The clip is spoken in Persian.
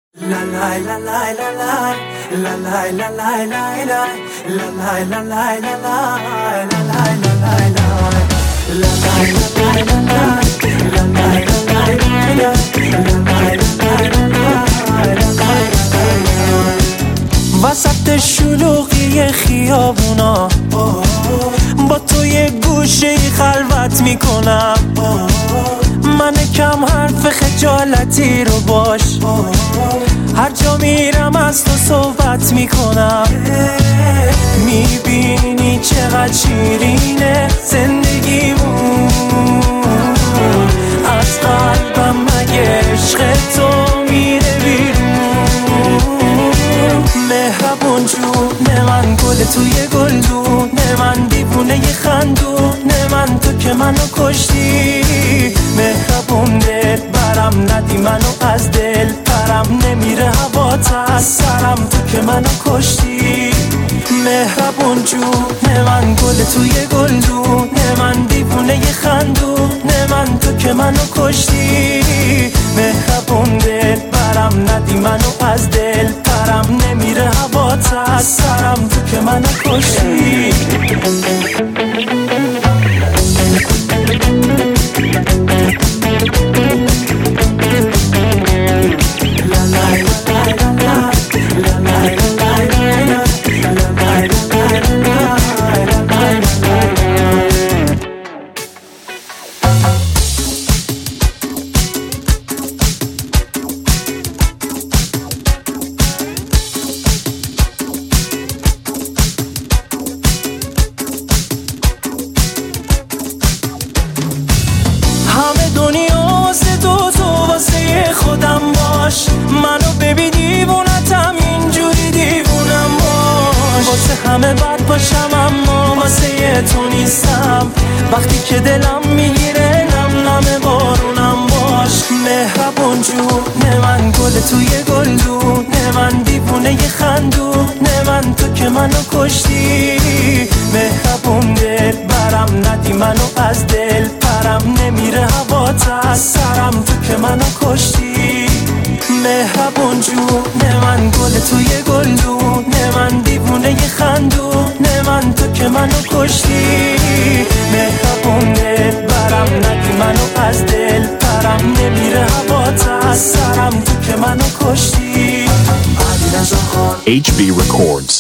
وسط شلوغی خیابونا با تو یه گوشه خلوت میکنم، من کم حرف خجالتی رو باش، هر جا میرم از تو صحبت میکنم. میبینی چقدر شیرینه زندگیمون، از قلبم مگه عشق تو میره بیرون. مهربون جونه من، گل توی گلدونه من، دیوونه ی خندونه من، تو که منو کشتی. مهربون دل برم، ندی منو از دل پرم، نمیره هوات از سرم، تو که منو کشتی. مهربون جونه من، گل توی گلدونه من، دیوونه ی خندونه من، تو که منو کشتی. مهربون دل برم، ندی منو از دل پرم، نمیره هوات از سرم، تو که منو کشتی. خودم باش، منو ببین دیوونتم، اینجوری دیوونم باش. واسه همه بد باشم اما واسه تو نیستم، وقتی که دلم میگیره نم نم بارونم باش. مهربون جونه من، گل توی گلدونه من، دیوونه ی خندونه من، تو که منو کشتی. مهربون دل برم، ندی منو از دل پرم، نمیره هوات از سرم، تو که منو کشتی. مهربون جونه من، گل توی گلدونه من، دیوونه ی خندونه من، تو که منو کشتی. مهربون دل برم، ندی منو از دل پرم، نمیره هوات از سرم، تو که منو کشتی. HB Records.